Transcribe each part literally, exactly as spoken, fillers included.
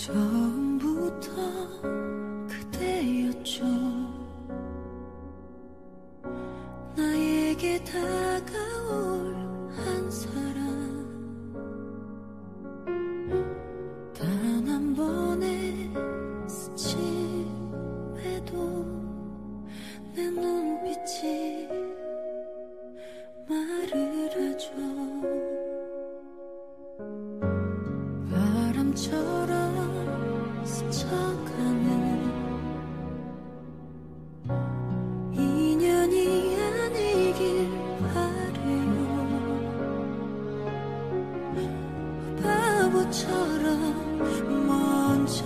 처음부터 그대였죠. 나에게 다가올 한 사람, 단 한 번의 스침에도 내 눈빛이 말을 하죠. 바람처럼 스쳐가는 인연이 아니길 바래요. 바보처럼 먼저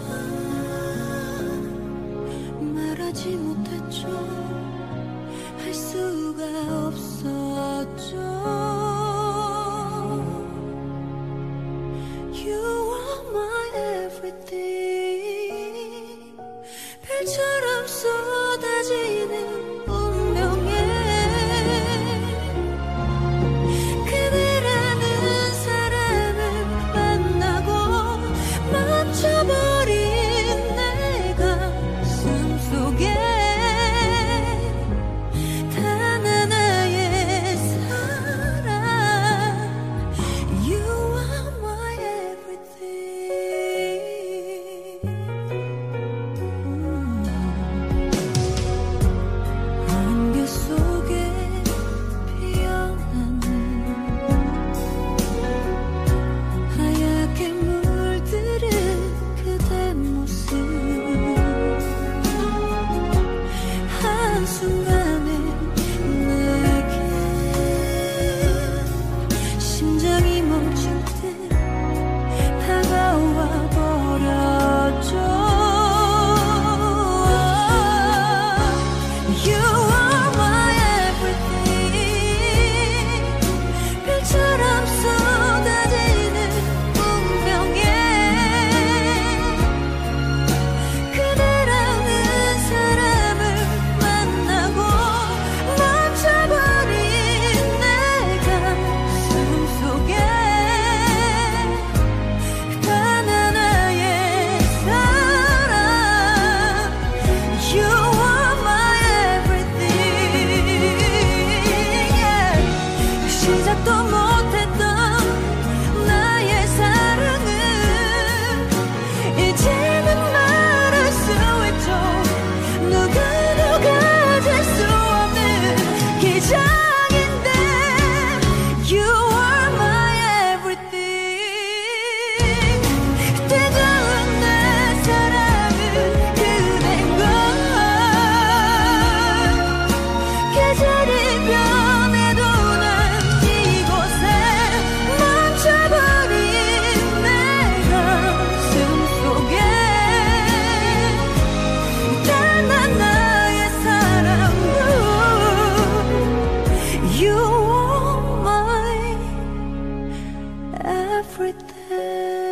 말하지 못했죠. 할 수가 없었죠. You are my everything. 별처럼 쏟아지는 운명에 그대라는 사람을 만나고 멈춰버린 내 가슴 속에 단 하나의 사랑. You are my everything. 안개 속에 피어나는 하얗게 물들은 그대 모습, 한순간에 내게 심장이 멈출 듯 다가와 버렸죠. You are my everything. 별처럼 쏟아지는 운명에 그대라는 사람을 만나고 멈춰버린 내 가슴 속에 단 하나의 사랑. You are my everything. Yeah. 시작도 못했던 나의 사랑은 이제는 말할 수 있죠. 누구도 가질 수 없는 기적인데 You are my everything. 뜨거운 내 사랑은 그댄 걸. 계절이 변해도 난 이곳에 멈춰버린 내 가슴 속에 단 하나의 사랑. You are my everything.